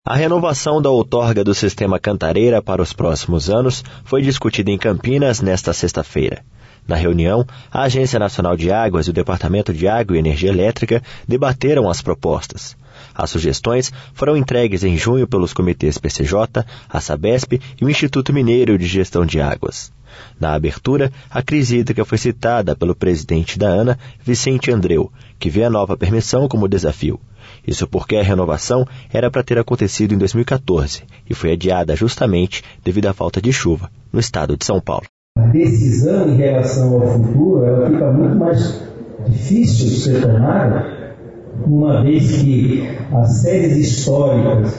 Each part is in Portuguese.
A renovação da outorga do Sistema Cantareira para os próximos anos foi discutida em Campinas nesta sexta-feira. Na reunião, a Agência Nacional de Águas e o Departamento de Água e Energia Elétrica debateram as propostas. As sugestões foram entregues em junho pelos comitês PCJ, a Sabesp e o Instituto Mineiro de Gestão de Águas. Na abertura, a crise hídrica foi citada pelo presidente da ANA, Vicente Andreu, que vê a nova permissão como desafio. Isso porque a renovação era para ter acontecido em 2014 e foi adiada justamente devido à falta de chuva no estado de São Paulo. A decisão em relação ao futuro ela fica muito mais difícil de ser tomada, uma vez que as séries históricas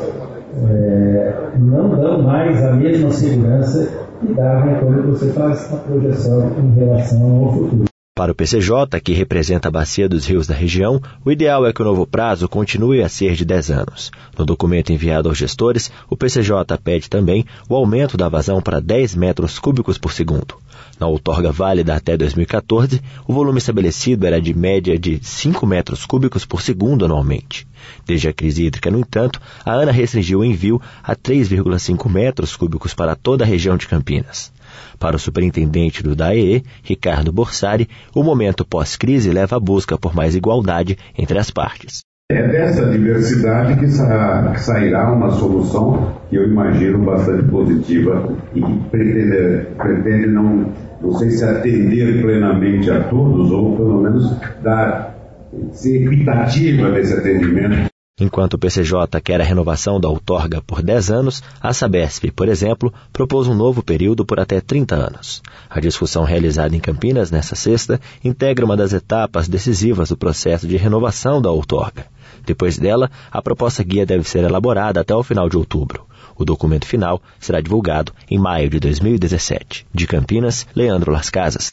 não dão mais a mesma segurança que davam quando você faz uma projeção em relação ao futuro. Para o PCJ, que representa a bacia dos rios da região, o ideal é que o novo prazo continue a ser de 10 anos. No documento enviado aos gestores, o PCJ pede também o aumento da vazão para 10 metros cúbicos por segundo. Na outorga válida até 2014, o volume estabelecido era de média de 5 metros cúbicos por segundo anualmente. Desde a crise hídrica, no entanto, a ANA restringiu o envio a 3,5 metros cúbicos para toda a região de Campinas. Para o superintendente do DAEE, Ricardo Borsari, o momento pós-crise leva à busca por mais igualdade entre as partes. É dessa diversidade que sairá uma solução que eu imagino bastante positiva e que pretende não sei se atender plenamente a todos ou pelo menos ser equitativa nesse atendimento. Enquanto o PCJ quer a renovação da outorga por 10 anos, a Sabesp, por exemplo, propôs um novo período por até 30 anos. A discussão realizada em Campinas nesta sexta integra uma das etapas decisivas do processo de renovação da outorga. Depois dela, a proposta guia deve ser elaborada até o final de outubro. O documento final será divulgado em maio de 2017. De Campinas, Leandro Las Casas.